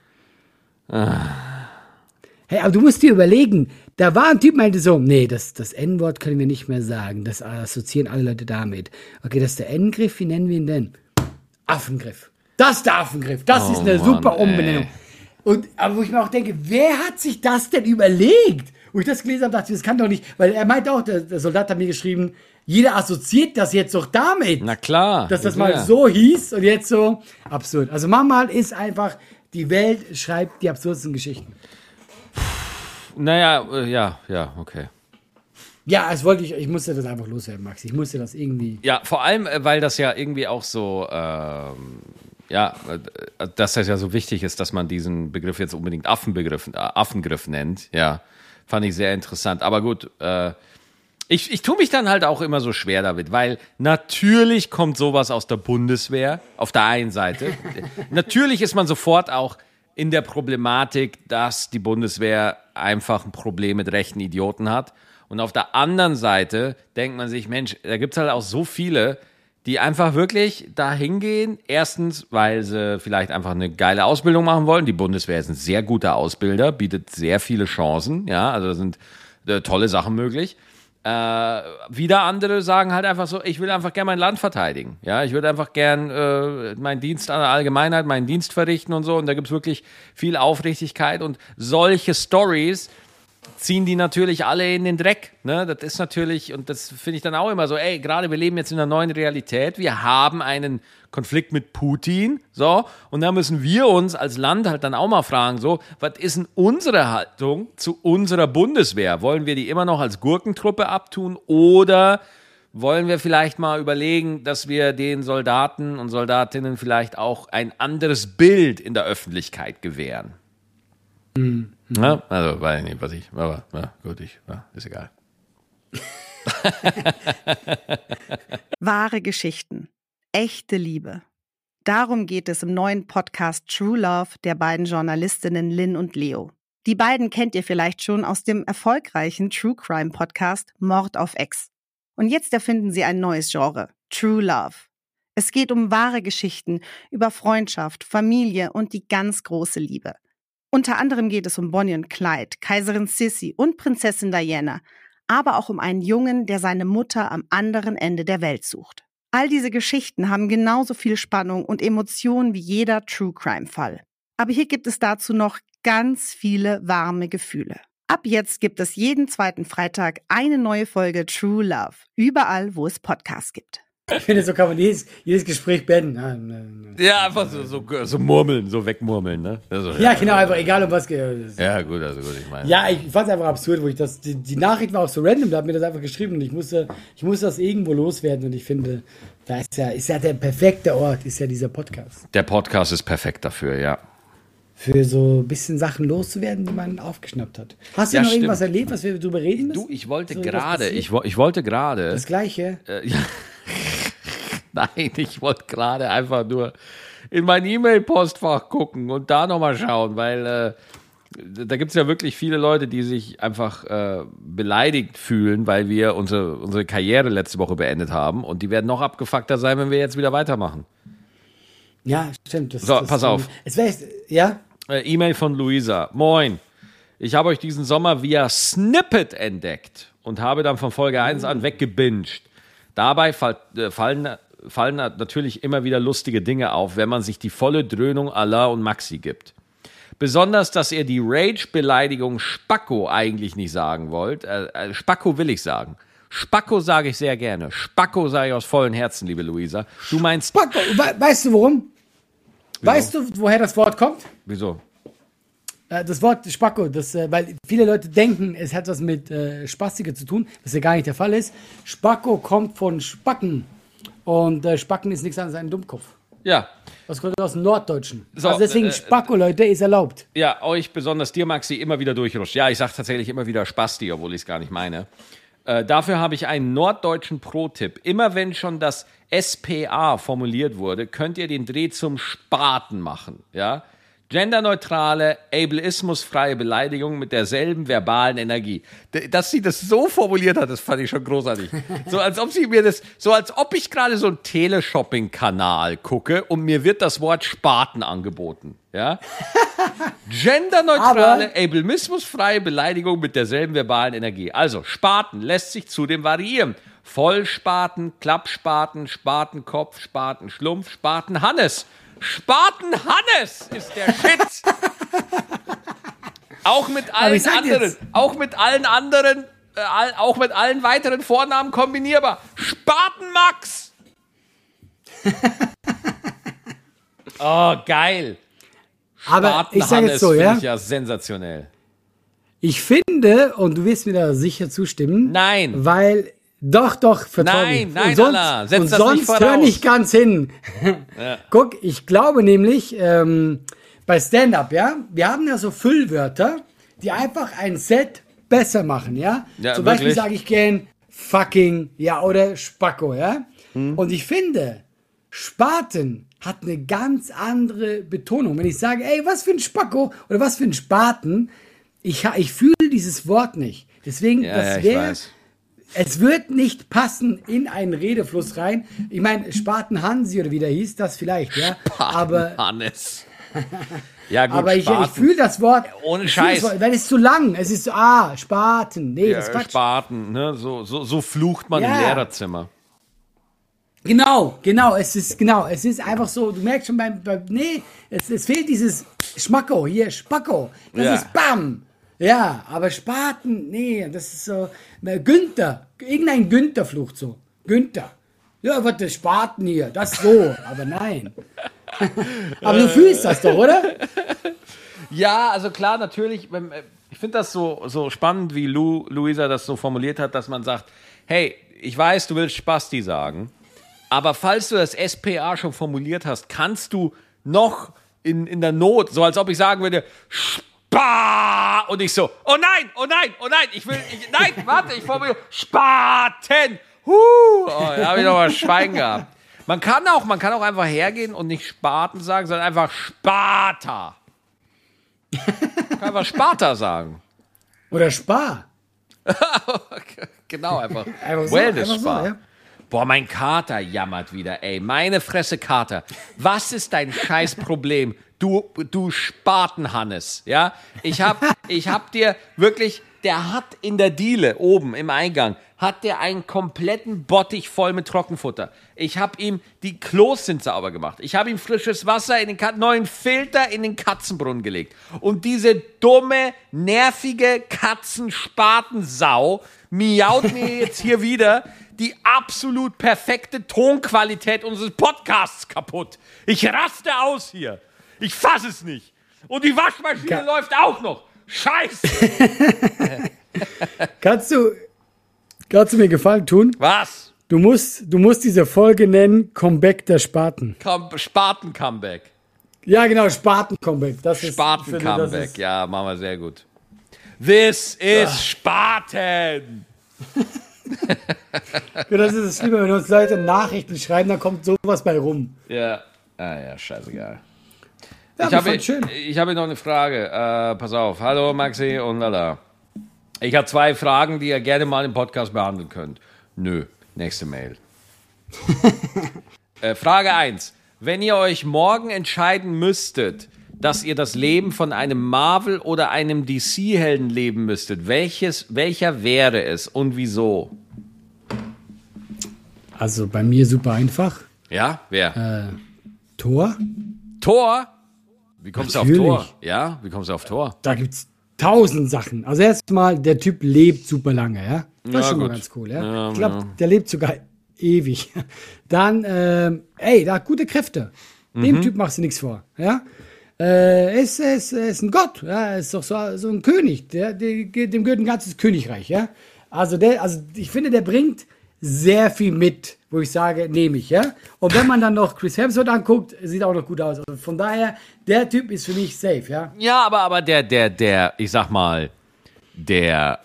Hey, aber du musst dir überlegen, da war ein Typ, meinte so, nee, das N-Wort können wir nicht mehr sagen, das assoziieren alle Leute damit. Okay, das ist der N-Griff, wie nennen wir ihn denn? Affengriff. Das ist der Affengriff, das ist eine super Umbenennung. Aber wo ich mir auch denke, wer hat sich das denn überlegt? Wo ich das gelesen habe, dachte ich, das kann doch nicht, weil er meinte auch, der Soldat hat mir geschrieben, jeder assoziiert das jetzt doch damit. Na klar. Dass das mal so hieß und jetzt so absurd. Also manchmal ist einfach, die Welt schreibt die absurdesten Geschichten. Naja, ja, okay. Ja, ich musste das einfach loswerden, Max. Ich musste das irgendwie. Ja, vor allem, weil das ja irgendwie auch so, dass das ja so wichtig ist, dass man diesen Begriff jetzt unbedingt Affengriff nennt. Ja, fand ich sehr interessant. Aber gut, ich tue mich dann halt auch immer so schwer damit, weil natürlich kommt sowas aus der Bundeswehr, auf der einen Seite. Natürlich ist man sofort auch in der Problematik, dass die Bundeswehr einfach ein Problem mit rechten Idioten hat. Und auf der anderen Seite denkt man sich, Mensch, da gibt es halt auch so viele, die einfach wirklich da hingehen. Erstens, weil sie vielleicht einfach eine geile Ausbildung machen wollen. Die Bundeswehr ist ein sehr guter Ausbilder, bietet sehr viele Chancen. Ja, also da sind tolle Sachen möglich. Wieder andere sagen halt einfach so, ich will einfach gern mein Land verteidigen. Ja, ich würde einfach gern meinen Dienst an der Allgemeinheit, meinen Dienst verrichten und so. Und da gibt's wirklich viel Aufrichtigkeit. Und solche Stories ziehen die natürlich alle in den Dreck. Ne? Das ist natürlich, und das finde ich dann auch immer so, gerade wir leben jetzt in einer neuen Realität. Wir haben einen Konflikt mit Putin, so, und da müssen wir uns als Land halt dann auch mal fragen, so, was ist denn unsere Haltung zu unserer Bundeswehr? Wollen wir die immer noch als Gurkentruppe abtun oder wollen wir vielleicht mal überlegen, dass wir den Soldaten und Soldatinnen vielleicht auch ein anderes Bild in der Öffentlichkeit gewähren? Ja, also, weiß ich nicht, aber gut, ist egal. Wahre Geschichten. Echte Liebe. Darum geht es im neuen Podcast True Love der beiden Journalistinnen Lynn und Leo. Die beiden kennt ihr vielleicht schon aus dem erfolgreichen True Crime Podcast Mord auf Ex. Und jetzt erfinden sie ein neues Genre, True Love. Es geht um wahre Geschichten über Freundschaft, Familie und die ganz große Liebe. Unter anderem geht es um Bonnie und Clyde, Kaiserin Sissi und Prinzessin Diana, aber auch um einen Jungen, der seine Mutter am anderen Ende der Welt sucht. All diese Geschichten haben genauso viel Spannung und Emotionen wie jeder True-Crime-Fall. Aber hier gibt es dazu noch ganz viele warme Gefühle. Ab jetzt gibt es jeden zweiten Freitag eine neue Folge True Love, überall, wo es Podcasts gibt. Ich finde, so kann man jedes Gespräch beenden. Ja, einfach so murmeln, so wegmurmeln, ne? Also, ja, genau, einfach egal um was geht. Ja, gut, ich meine. Ja, ich fand es einfach absurd, wo ich die Nachricht war auch so random, da hat mir das einfach geschrieben und ich musste das irgendwo loswerden und ich finde, da ist ja der perfekte Ort, ist ja dieser Podcast. Der Podcast ist perfekt dafür, ja. für so ein bisschen Sachen loszuwerden, die man aufgeschnappt hat. Hast du noch irgendwas erlebt, was wir drüber reden müssen? Du, ich wollte gerade. Das Gleiche? Ja. Nein, ich wollte gerade einfach nur in mein E-Mail-Postfach gucken und da nochmal schauen, weil da gibt es ja wirklich viele Leute, die sich einfach beleidigt fühlen, weil wir unsere Karriere letzte Woche beendet haben und die werden noch abgefuckter sein, wenn wir jetzt wieder weitermachen. Ja, stimmt. Pass auf. Ja? E-Mail von Luisa. Moin. Ich habe euch diesen Sommer via Snippet entdeckt und habe dann von Folge 1 an weggebinged. Dabei fallen natürlich immer wieder lustige Dinge auf, wenn man sich die volle Dröhnung Alain und Maxi gibt. Besonders, dass ihr die Rage-Beleidigung Spacko eigentlich nicht sagen wollt. Spacko will ich sagen. Spacko sage ich sehr gerne. Spacko sage ich aus vollem Herzen, liebe Luisa. Du meinst... Spacko, weißt du warum? Wieso? Weißt du, woher das Wort kommt? Wieso? Das Wort Spacko, weil viele Leute denken, es hat was mit Spastiker zu tun, was ja gar nicht der Fall ist. Spacko kommt von Spacken. Und Spacken ist nichts anderes als ein Dummkopf. Ja. Das kommt aus dem Norddeutschen. So, also deswegen Spacko, Leute, ist erlaubt. Ja, euch, besonders dir, Maxi, immer wieder durchrutscht. Ja, ich sage tatsächlich immer wieder Spasti, obwohl ich es gar nicht meine. Dafür habe ich einen norddeutschen Pro-Tipp. Immer wenn schon das SPA formuliert wurde, könnt ihr den Dreh zum Spaten machen. Ja? Genderneutrale, ableismusfreie Beleidigung mit derselben verbalen Energie. Dass sie das so formuliert hat, das fand ich schon großartig. So als ob ich gerade so einen Teleshopping-Kanal gucke und mir wird das Wort Spaten angeboten. Ja? Genderneutrale, ableismusfreie Beleidigung mit derselben verbalen Energie. Also, Spaten lässt sich zudem variieren. Vollspaten, Klappspaten, Spatenkopf, Spatenschlumpf, Spatenhannes. Spatenhannes ist der Shit. Auch mit allen weiteren Vornamen kombinierbar. Spatenmax. Oh, geil. Aber ich sage jetzt so, ja. Ich ja sensationell. Ich finde, und du wirst mir da sicher zustimmen. Nein. Weil, doch, vertrau mir. Nein, sonst, setz das nicht voraus. Hör nicht ganz hin. Ja. Guck, ich glaube nämlich, bei Stand-Up, ja, wir haben ja so Füllwörter, die einfach ein Set besser machen, ja. Zum Beispiel sage ich gern fucking, ja, oder Spacko, ja. Und ich finde, Spaten hat eine ganz andere Betonung. Wenn ich sage, ey, was für ein Spacko oder was für ein Spaten, ich fühle dieses Wort nicht. Deswegen, es wird nicht passen in einen Redefluss rein. Ich meine, Spaten Hansi oder wie der hieß, das vielleicht, ja. Hannes. Ja, gut, aber ich fühle das Wort. Ohne Scheiß. Weil es ist zu lang. Es ist so, Spaten. Nee, das ist Quatsch. Spaten, ne? So flucht man im Lehrerzimmer. Genau. Es ist einfach so, du merkst schon es fehlt dieses Schmacko, hier, Spacko. Das ist Bam. Ja, aber Spaten, nee, das ist so, Günther, irgendein Günther-Fluch so. Günther. Ja, was der Spaten hier, das so, aber nein. Aber du fühlst das doch, oder? Ja, also klar, natürlich, ich finde das so spannend, wie Luisa das so formuliert hat, dass man sagt, hey, ich weiß, du willst Spasti sagen, aber falls du das SPA schon formuliert hast, kannst du noch in der Not, so als ob ich sagen würde, und ich so, oh nein, ich formuliere Spaten. Da habe ich noch mal Schwein gehabt. Man kann auch einfach hergehen und nicht Spaten sagen, sondern einfach Sparta. Man kann einfach Sparta sagen. Oder Spar. Genau, einfach Wellness-Spa. So, ja. Boah, mein Kater jammert wieder, ey. Meine Fresse, Kater. Was ist dein Scheißproblem? Du Spatenhannes, ja? Ich hab dir wirklich, der hat in der Diele oben im Eingang, hat der einen kompletten Bottich voll mit Trockenfutter. Ich hab ihm, die Klos sind sauber gemacht. Ich hab ihm frisches Wasser in den neuen Filter in den Katzenbrunnen gelegt. Und diese dumme, nervige Katzenspatensau miaut mir jetzt hier wieder die absolut perfekte Tonqualität unseres Podcasts kaputt. Ich raste aus hier. Ich fass es nicht. Und die Waschmaschine läuft auch noch. Scheiße. Kannst du mir Gefallen tun? Was? Du musst diese Folge nennen Comeback der Spaten. Spaten-Comeback. Ja, genau, Spaten-Comeback. Spaten-Comeback, ja, machen wir sehr gut. This is Spaten! Ja, das ist das Schlimme, wenn uns Leute Nachrichten schreiben, dann kommt sowas bei rum. Ja, scheißegal. Ja, ich habe noch eine Frage. Pass auf. Hallo Maxi und Lala. Ich habe 2 Fragen, die ihr gerne mal im Podcast behandeln könnt. Nö, nächste Mail. Frage 1. Wenn ihr euch morgen entscheiden müsstet, dass ihr das Leben von einem Marvel- oder einem DC-Helden leben müsstet, welcher wäre es und wieso? Also bei mir super einfach. Ja, wer? Thor. Thor? Wie kommst Natürlich. du auf Thor? Ja, wie kommst du auf Thor? Da gibt's 1000 Sachen. Also erstmal, der Typ lebt super lange, ja. Das ist schon mal ganz cool, ja. Ja, ich glaube, der lebt sogar ewig. Dann, der hat gute Kräfte. Dem Typ machst du nichts vor, ja. Er ist ein Gott, ja. Er ist doch so ein König. Dem gehört ein ganzes Königreich, ja. Also ich finde, der bringt sehr viel mit, wo ich sage, nehme ich, ja. Und wenn man dann noch Chris Hemsworth anguckt, sieht auch noch gut aus. Also von daher, der Typ ist für mich safe, ja. Ja, aber der, ich sag mal, der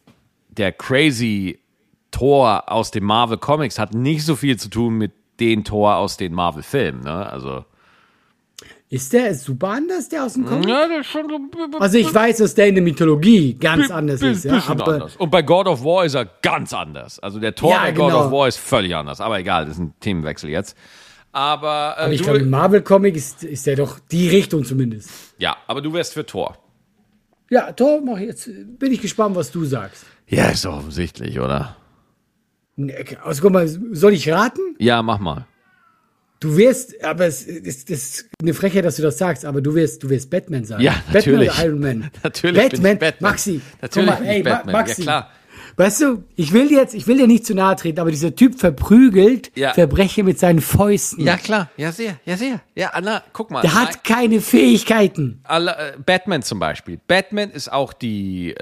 crazy Thor aus den Marvel Comics hat nicht so viel zu tun mit den Thor aus den Marvel Filmen, ne? Also. Ist der super anders, der aus dem Comic? Ja, der ist schon so. Also ich weiß, dass der in der Mythologie ganz anders ist, ja. Bisschen anders. Und bei God of War ist er ganz anders. Also der Thor bei God of War ist völlig anders. Aber egal, das ist ein Themenwechsel jetzt. Aber ich glaube, im Marvel-Comic ist der doch die Richtung zumindest. Ja, aber du wärst für Thor. Ja, Thor, bin ich gespannt, was du sagst. Ja, ist doch offensichtlich, oder? Also guck mal, soll ich raten? Ja, mach mal. Du wirst, aber es ist eine Frechheit, dass du das sagst, aber du wirst Batman sein. Ja, natürlich. Batman oder Iron Man. Natürlich Batman, bin ich Batman. Maxi, natürlich guck mal, bin ich Batman. Maxi. Ja, klar. Weißt du, ich will dir nicht zu nahe treten, aber dieser Typ verprügelt Verbrecher mit seinen Fäusten. Ja, klar. Ja, sehr. Ja, Anna, guck mal. Der hat keine Fähigkeiten. Batman zum Beispiel. Batman ist auch die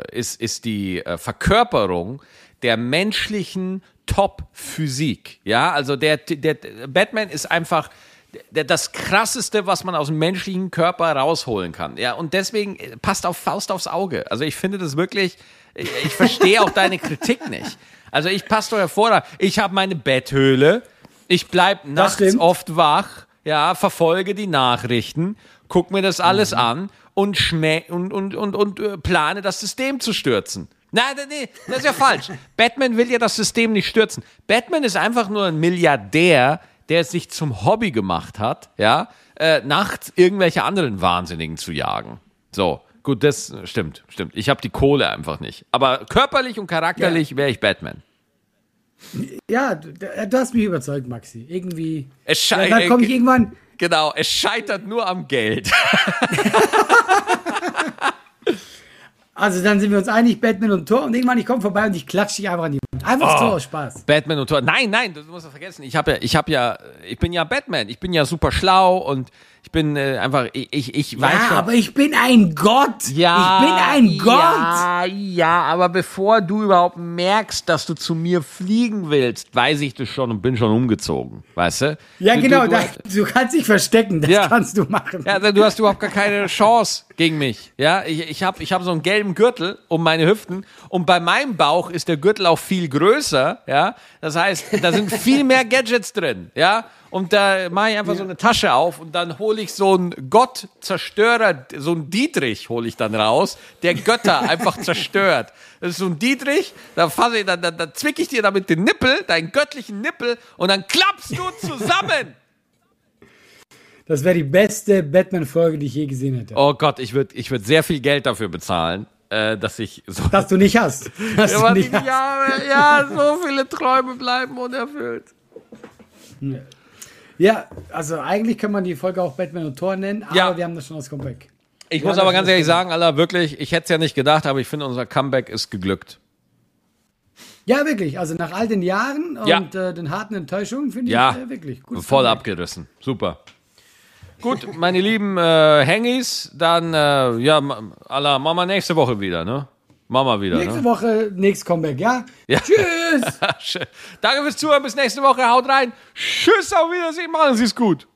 Verkörperung der menschlichen Top-Physik. Ja, also der Batman ist einfach das Krasseste, was man aus dem menschlichen Körper rausholen kann. Ja, und deswegen passt auf Faust aufs Auge. Also ich finde das wirklich, ich verstehe auch deine Kritik nicht. Also ich passe doch hervorragend. Ich habe meine Betthöhle. Ich bleib nachts oft wach. Ja, verfolge die Nachrichten. Guck mir das alles an und plane das System zu stürzen. Nein, das ist ja falsch. Batman will ja das System nicht stürzen. Batman ist einfach nur ein Milliardär, der es sich zum Hobby gemacht hat, ja, nachts irgendwelche anderen Wahnsinnigen zu jagen. So, gut, das stimmt. Ich habe die Kohle einfach nicht. Aber körperlich und charakterlich wäre ich Batman. Ja, du hast mich überzeugt, Maxi. Irgendwie. Dann komme ich irgendwann. Genau, es scheitert nur am Geld. Also dann sind wir uns einig, Batman und Thor. Und irgendwann, ich komme vorbei und ich klatsche dich einfach an die Wand. Einfach so aus Spaß. Batman und Thor. Nein, du musst das vergessen. Ich bin ja Batman. Ich bin ja super schlau und ich bin einfach, ich weiß schon. Ja, aber ich bin ein Gott. Ja, ich bin ein Gott. Ja, aber bevor du überhaupt merkst, dass du zu mir fliegen willst, weiß ich das schon und bin schon umgezogen. Weißt du? Ja, genau. Du kannst dich verstecken. Das kannst du machen. Ja, du hast überhaupt gar keine Chance gegen mich. Ja, ich hab so einen gelben Gürtel um meine Hüften und bei meinem Bauch ist der Gürtel auch viel größer. Ja, das heißt, da sind viel mehr Gadgets drin. Ja. Und da mache ich einfach so eine Tasche auf und dann hole ich so einen Gottzerstörer, so einen Dietrich hole ich dann raus, der Götter einfach zerstört. Das ist so ein Dietrich, da zwicke ich dir damit den Nippel, deinen göttlichen Nippel und dann klappst du zusammen. Das wäre die beste Batman-Folge, die ich je gesehen hätte. Oh Gott, ich würd sehr viel Geld dafür bezahlen, dass ich so... Dass du nicht hast. Ja, so viele Träume bleiben unerfüllt. Ja, also eigentlich kann man die Folge auch Batman und Thor nennen, aber wir haben das schon als Comeback. Ich muss aber ganz ehrlich sagen, Alter, wirklich, ich hätte es ja nicht gedacht, aber ich finde, unser Comeback ist geglückt. Ja, wirklich. Also nach all den Jahren und den harten Enttäuschungen finde ich wirklich gut. Voll abgerissen. Super. Gut, meine lieben Hengis, dann, Allah, machen wir nächste Woche wieder, ne? Machen wir wieder, nächste Woche, nächstes Comeback, ja? Tschüss! Danke fürs Zuhören, bis nächste Woche, haut rein. Tschüss, auf Wiedersehen, machen Sie es gut.